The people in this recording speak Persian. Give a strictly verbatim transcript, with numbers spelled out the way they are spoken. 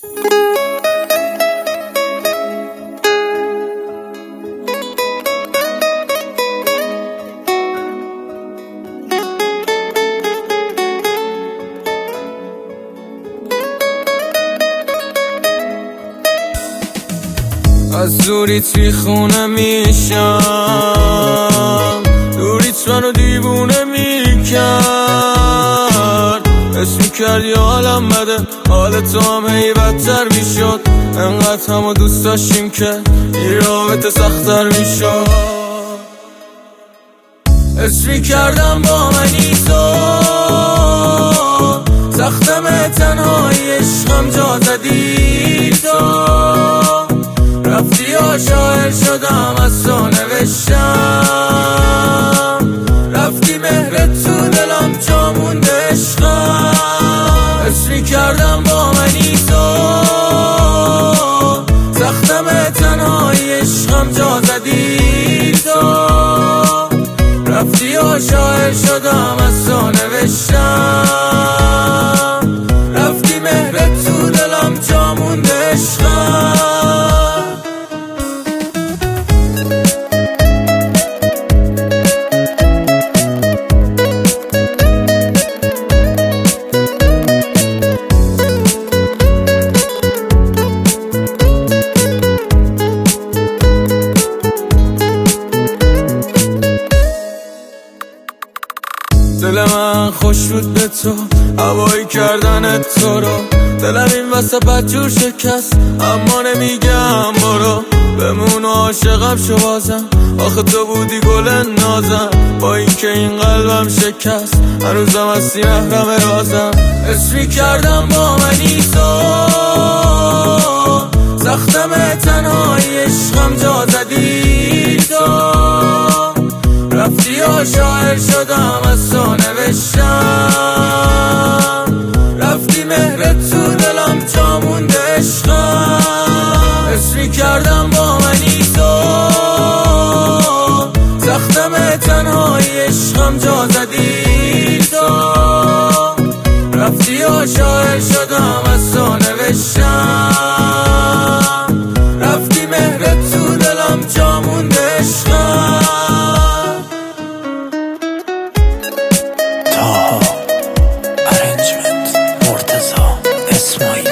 از دوریت بیخونه میشم، دوریت منو دیوونه میکرد. حس میکردی حالم بده، حال تو هم هی بدتر میشد. انقدر همو دوست داشتیم که این رابطه سختر میشد. حس میکردم با منی تو، سختم تنهایی عشقم جا زدی تو. رفتی یا شاعر شدم از تو نوشتم، رفتی مهرت تو دلم جا مونده عشقم. حس میکردم با منی تو، سختم تنهایی عشقم جا زدی تو. رفتی یا شاعر شدم از تو نوشتم، رفتی مهرت تو دلم جا مونده عشقم. دل من خوش بود به تو، هوایی کردن تو رو. دلم این واسه بدجور شکست، اما نمیگم برو. بمون و عاشقم شو بازم، آخه تو بودی گل نازم. با این که این قلبم شکست، هنوزم هستی محرم رازم. حس میکردم با منی تو، سختم تنهایی عشقم جا زدی تو. رفتی یا شاعر شدم از تو نوشتم، رفتی مهرت تو دلم جا مونده عشقم. حس میکردم با منی تو، سختم تنهایی عشقم جا زدی تو. رفتی یا شاعر شدم از تو نوشتم، رفتی مهرت تو دلم جا مونده عشقم. Arrangement Murtaza Esmail